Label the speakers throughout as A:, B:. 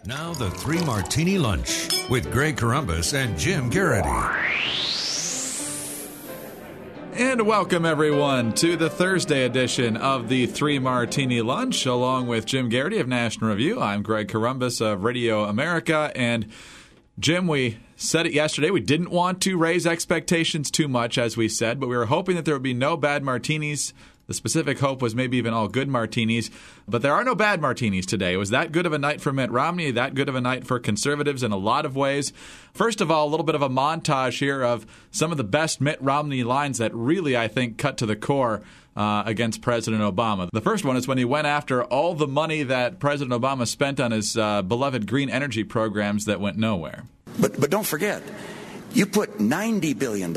A: Now the Three Martini Lunch with Greg Corombos and Jim Garrity.
B: And welcome, everyone, to the Thursday edition of the Three Martini Lunch, along with Jim Garrity of National Review. I'm Greg Corombos of Radio America. And, Jim, we said it yesterday. We didn't want to raise expectations too much, as we said, but we were hoping that there would be no bad martinis. The specific hope was maybe even all good martinis, but there are no bad martinis today. It was that good of a night for Mitt Romney, that good of a night for conservatives in a lot of ways. First of all, a little bit of a montage here of some of the best Mitt Romney lines that really, I think, cut to the core against President Obama. The first one is when he went after all the money that President Obama spent on his beloved green energy programs that went nowhere.
C: But don't forget, you put $90 billion,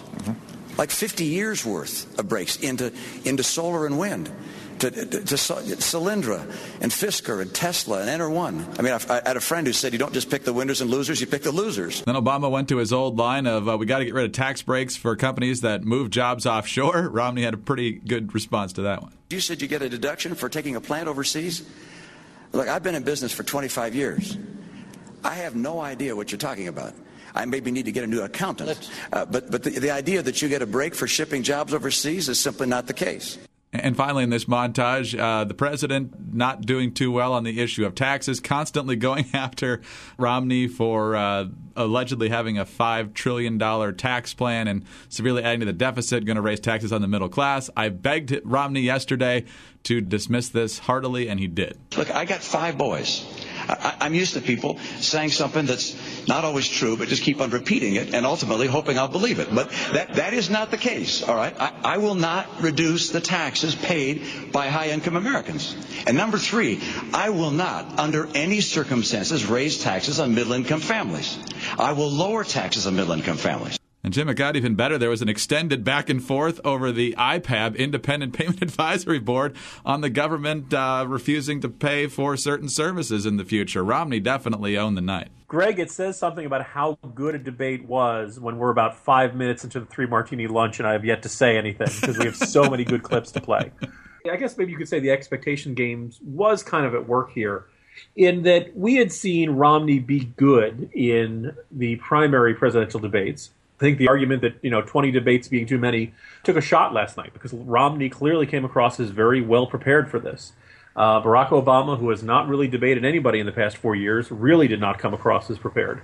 C: like 50 years worth of breaks into solar and wind, to Solyndra and Fisker and Tesla and Enter1. I mean, I had a friend who said you don't just pick the winners and losers, you pick the losers.
B: Then Obama went to his old line of we got to get rid of tax breaks for companies that move jobs offshore. Romney had a pretty good response to that one.
C: You said you get a deduction for taking a plant overseas? Look, I've been in business for 25 years. I have no idea what you're talking about. I maybe need to get a new accountant. But the idea that you get a break for shipping jobs overseas is simply not the case.
B: And finally, in this montage, the president not doing too well on the issue of taxes, constantly going after Romney for allegedly having a $5 trillion tax plan and severely adding to the deficit, going to raise taxes on the middle class. I begged Romney yesterday to dismiss this heartily, and he did.
C: Look, I got 5 boys. I'm used to people saying something that's not always true, but just keep on repeating it and ultimately hoping I'll believe it. But that is not the case, all right? I will not reduce the taxes paid by high-income Americans. And number 3, I will not, under any circumstances, raise taxes on middle-income families. I will lower taxes on middle-income families.
B: And Jim, it got even better. There was an extended back and forth over the IPAB, Independent Payment Advisory Board, on the government refusing to pay for certain services in the future. Romney definitely owned the night.
D: Greg, it says something about how good a debate was when we're about 5 minutes into the Three Martini Lunch and I have yet to say anything because we have so many good clips to play. I guess maybe you could say the expectation games was kind of at work here in that we had seen Romney be good in the primary presidential debates. I think the argument that, 20 debates being too many took a shot last night because Romney clearly came across as very well prepared for this. Barack Obama, who has not really debated anybody in the past 4 years, really did not come across as prepared.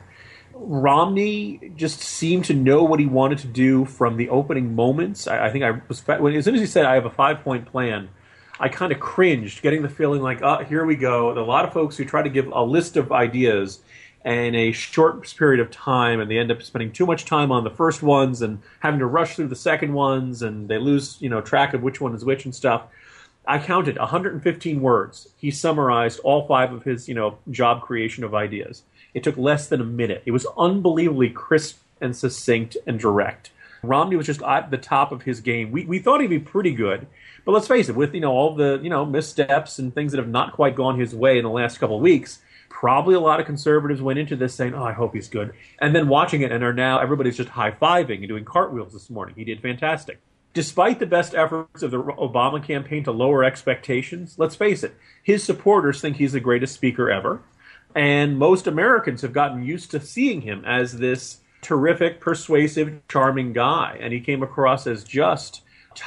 D: Romney just seemed to know what he wanted to do from the opening moments. I think as soon as he said, I have a 5-point plan, I kind of cringed, getting the feeling like, here we go. There are a lot of folks who try to give a list of ideas in a short period of time, and they end up spending too much time on the first ones and having to rush through the second ones, and they lose, track of which one is which and stuff. I counted 115 words. He summarized all 5 of his, job creation of ideas. It took less than a minute. It was unbelievably crisp and succinct and direct. Romney was just at the top of his game. We thought he'd be pretty good, but let's face it, with, all the, missteps and things that have not quite gone his way in the last couple of weeks, probably a lot of conservatives went into this saying, I hope he's good. And then watching it and are now, everybody's just high-fiving and doing cartwheels this morning. He did fantastic. Despite the best efforts of the Obama campaign to lower expectations, let's face it, his supporters think he's the greatest speaker ever. And most Americans have gotten used to seeing him as this terrific, persuasive, charming guy. And he came across as just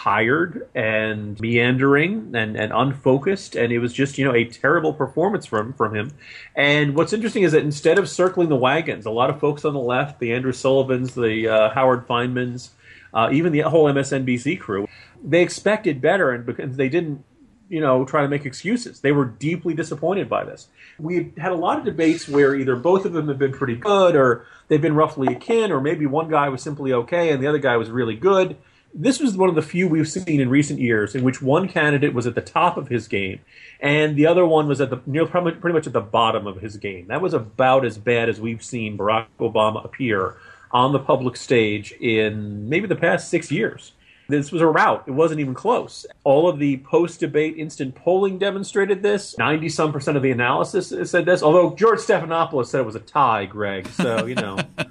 D: tired and meandering and unfocused, and it was just a terrible performance from him. And what's interesting is that instead of circling the wagons, a lot of folks on the left, the Andrew Sullivans, the Howard Feynmans, even the whole MSNBC crew, they expected better, and because they didn't try to make excuses. They were deeply disappointed by this. We've had a lot of debates where either both of them have been pretty good, or they've been roughly akin, or maybe one guy was simply okay and the other guy was really good. This was one of the few we've seen in recent years in which one candidate was at the top of his game and the other one was at pretty much at the bottom of his game. That was about as bad as we've seen Barack Obama appear on the public stage in maybe the past 6 years. This was a rout. It wasn't even close. All of the post-debate instant polling demonstrated this. 90-some% of the analysis said this, although George Stephanopoulos said it was a tie, Greg. So,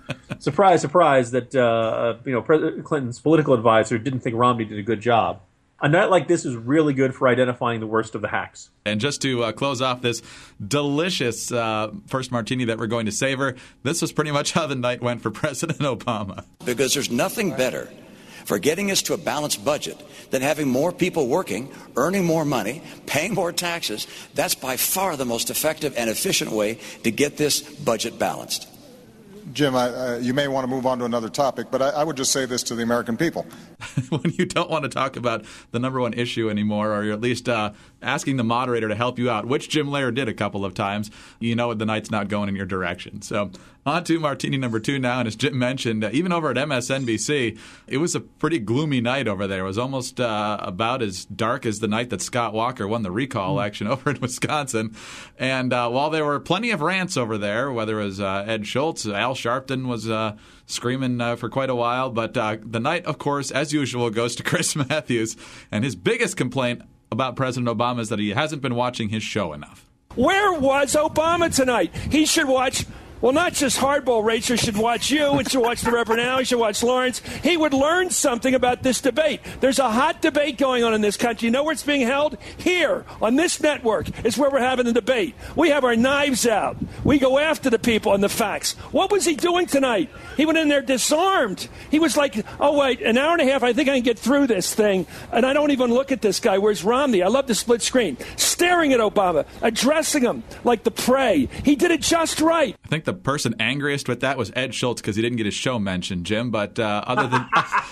D: surprise, surprise that, President Clinton's political advisor didn't think Romney did a good job. A night like this is really good for identifying the worst of the hacks.
B: And just to close off this delicious first martini that we're going to savor, this was pretty much how the night went for President Obama.
C: Because there's nothing better for getting us to a balanced budget than having more people working, earning more money, paying more taxes. That's by far the most effective and efficient way to get this budget balanced.
E: Jim, you may want to move on to another topic, but I would just say this to the American people.
B: When you don't want to talk about the number one issue anymore, or you're at least asking the moderator to help you out, which Jim Lehrer did a couple of times, you know the night's not going in your direction. So on to martini number 2 now. And as Jim mentioned, even over at MSNBC, it was a pretty gloomy night over there. It was almost about as dark as the night that Scott Walker won the recall election over in Wisconsin. And while there were plenty of rants over there, whether it was Ed Schultz, Al Sharpton was screaming for quite a while. But the night, of course, as usual, goes to Chris Matthews. And his biggest complaint about President Obama is that he hasn't been watching his show enough.
F: Where was Obama tonight? He should watch. Well, not just hardball racers should watch you. He should watch the Reverend Al. He should watch Lawrence. He would learn something about this debate. There's a hot debate going on in this country. You know where it's being held? Here, on this network, is where we're having the debate. We have our knives out. We go after the people and the facts. What was he doing tonight? He went in there disarmed. He was like, oh, wait, an hour and a half, I think I can get through this thing. And I don't even look at this guy. Where's Romney? I love the split screen. Staring at Obama, addressing him like the prey. He did it just right.
B: I think the person angriest with that was Ed Schultz because he didn't get his show mentioned, Jim. But other than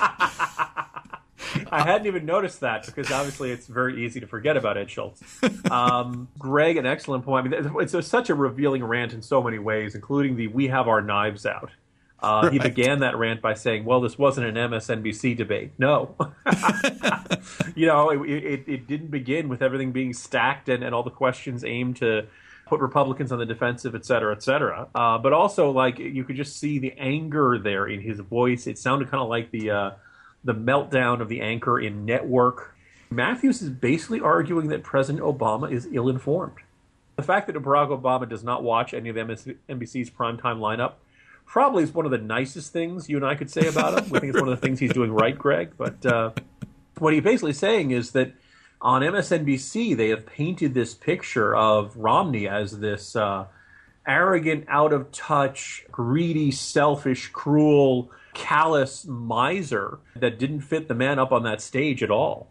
D: I hadn't even noticed that because obviously it's very easy to forget about Ed Schultz. Greg, an excellent point. I mean, it's such a revealing rant in so many ways, including the "we have our knives out." Right. He began that rant by saying, well, this wasn't an MSNBC debate. No. You know, it didn't begin with everything being stacked and all the questions aimed to put Republicans on the defensive, et cetera, et cetera. But also, like, you could just see the anger there in his voice. It sounded kind of like the meltdown of the anchor in Network. Matthews is basically arguing that President Obama is ill-informed. The fact that Barack Obama does not watch any of MSNBC's primetime lineup probably is one of the nicest things you and I could say about him. We think it's one of the things he's doing right, Greg. But what he's basically saying is that on MSNBC, they have painted this picture of Romney as this arrogant, out-of-touch, greedy, selfish, cruel, callous miser that didn't fit the man up on that stage at all.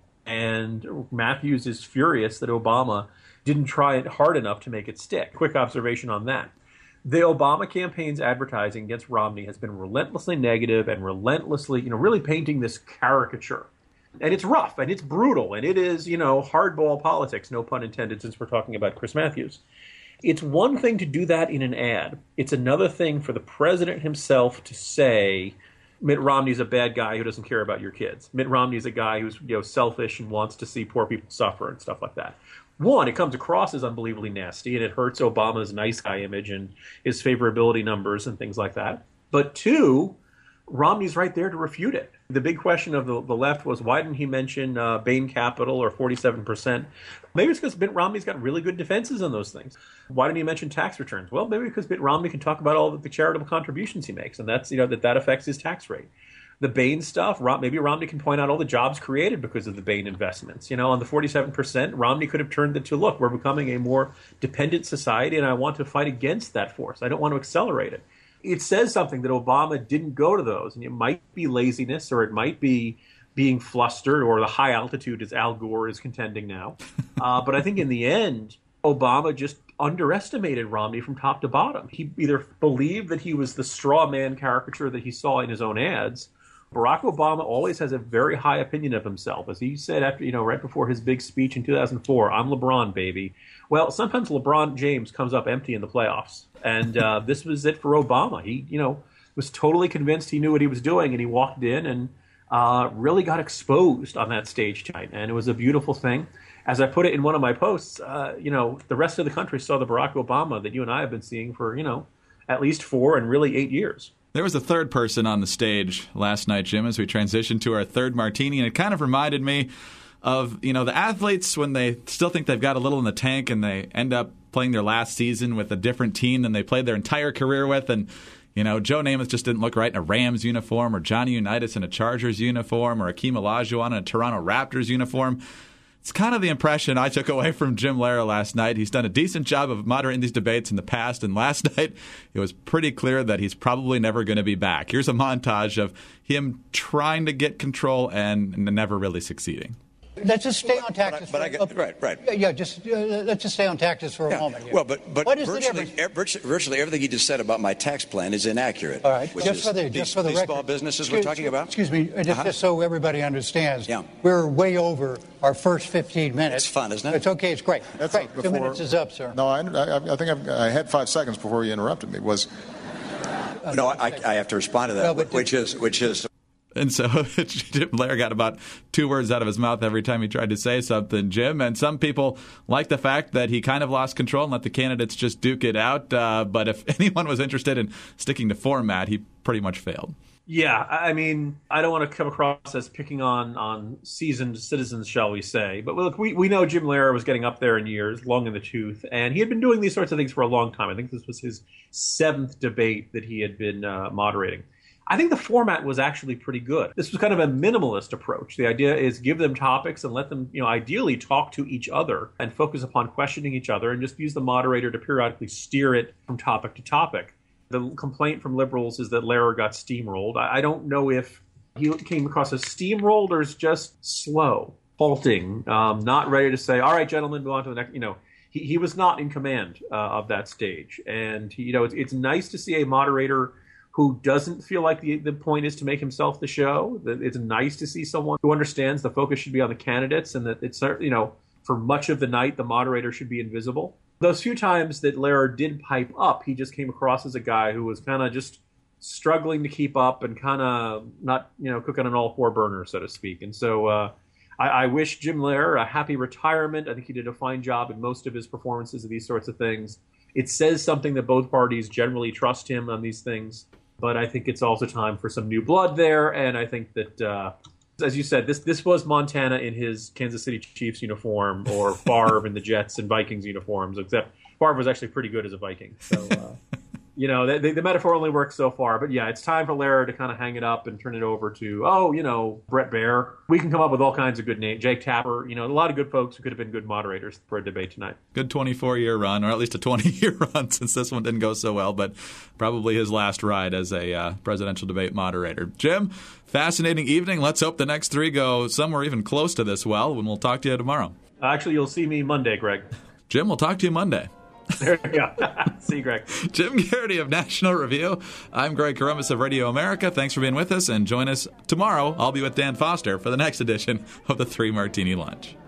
D: And Matthews is furious that Obama didn't try it hard enough to make it stick. Quick observation on that. The Obama campaign's advertising against Romney has been relentlessly negative and relentlessly, really painting this caricature. And it's rough, and it's brutal, and it is, hardball politics, no pun intended, since we're talking about Chris Matthews. It's one thing to do that in an ad. It's another thing for the president himself to say, Mitt Romney's a bad guy who doesn't care about your kids. Mitt Romney's a guy who's, selfish and wants to see poor people suffer and stuff like that. One, it comes across as unbelievably nasty, and it hurts Obama's nice guy image and his favorability numbers and things like that. But two, Romney's right there to refute it. The big question of the left was, why didn't he mention Bain Capital or 47%? Maybe it's because Mitt Romney's got really good defenses on those things. Why didn't he mention tax returns? Well, maybe because Mitt Romney can talk about all the charitable contributions he makes, and that's that affects his tax rate. The Bain stuff, maybe Romney can point out all the jobs created because of the Bain investments. On the 47%, Romney could have turned it to, look, we're becoming a more dependent society, and I want to fight against that force. I don't want to accelerate it. It says something that Obama didn't go to those, and it might be laziness, or it might be being flustered, or the high altitude, as Al Gore is contending now. But I think in the end, Obama just underestimated Romney from top to bottom. He either believed that he was the straw man caricature that he saw in his own ads. Barack Obama always has a very high opinion of himself. As he said after, right before his big speech in 2004, I'm LeBron, baby. Well, sometimes LeBron James comes up empty in the playoffs. And this was it for Obama. He, was totally convinced he knew what he was doing, and he walked in and really got exposed on that stage tonight. And it was a beautiful thing. As I put it in one of my posts, the rest of the country saw the Barack Obama that you and I have been seeing for, at least 4 and really 8 years.
B: There was a third person on the stage last night, Jim, as we transitioned to our third martini, and it kind of reminded me of, the athletes when they still think they've got a little in the tank and they end up playing their last season with a different team than they played their entire career with, and Joe Namath just didn't look right in a Rams uniform, or Johnny Unitas in a Chargers uniform, or Akeem Olajuwon in a Toronto Raptors uniform. It's kind of the impression I took away from Jim Lehrer last night. He's done a decent job of moderating these debates in the past, and last night it was pretty clear that he's probably never going to be back. Here's a montage of him trying to get control and never really succeeding.
G: Let's just stay on taxes.
C: Right.
G: Yeah, let's just stay on taxes for a moment here.
C: Well, but
G: what is the difference?
C: Virtually everything you just said about my tax plan is inaccurate.
G: All right,
C: just for the
G: record.
C: Small businesses we're talking about?
G: Excuse me, just so everybody understands.
C: Yeah.
G: We're way over our first 15 minutes.
C: It's fun, isn't it?
G: It's okay, it's great.
E: That's
G: great. 2 minutes is up, sir.
E: No, I think I had 5 seconds before you interrupted me.
C: No, I have to respond to that, which is.
B: And so Jim Lehrer got about 2 words out of his mouth every time he tried to say something, Jim. And some people like the fact that he kind of lost control and let the candidates just duke it out. But if anyone was interested in sticking to format, he pretty much failed.
D: Yeah, I mean, I don't want to come across as picking on seasoned citizens, shall we say. But look, we know Jim Lehrer was getting up there in years, long in the tooth, and he had been doing these sorts of things for a long time. I think this was his 7th debate that he had been moderating. I think the format was actually pretty good. This was kind of a minimalist approach. The idea is give them topics and let them, ideally talk to each other and focus upon questioning each other, and just use the moderator to periodically steer it from topic to topic. The complaint from liberals is that Lehrer got steamrolled. I don't know if he came across as steamrolled or is just slow, halting, not ready to say, all right, gentlemen, move on to the next, He was not in command of that stage. And, it's nice to see a moderator who doesn't feel like the point is to make himself the show. It's nice to see someone who understands the focus should be on the candidates, and that it's, for much of the night, the moderator should be invisible. Those few times that Lehrer did pipe up, he just came across as a guy who was kind of just struggling to keep up and kind of not, cooking on all 4 burners, so to speak. And so I wish Jim Lehrer a happy retirement. I think he did a fine job in most of his performances of these sorts of things. It says something that both parties generally trust him on these things. But I think it's also time for some new blood there, and I think that, as you said, this was Montana in his Kansas City Chiefs uniform, or Favre in the Jets and Vikings uniforms, except Favre was actually pretty good as a Viking. So, the metaphor only works so far. But yeah, it's time for Lehrer to kind of hang it up and turn it over to, Brett Baer. We can come up with all kinds of good names. Jake Tapper, a lot of good folks who could have been good moderators for a debate tonight.
B: Good 24-year run, or at least a 20-year run, since this one didn't go so well, but probably his last ride as a presidential debate moderator. Jim, fascinating evening. Let's hope the next 3 go somewhere even close to this well, and we'll talk to you tomorrow.
D: Actually, you'll see me Monday, Greg.
B: Jim, we'll talk to you Monday.
D: There you go. See you, Greg.
B: Jim Garrity of National Review. I'm Greg Corombos of Radio America. Thanks for being with us, and join us tomorrow. I'll be with Dan Foster for the next edition of the 3 Martini Lunch.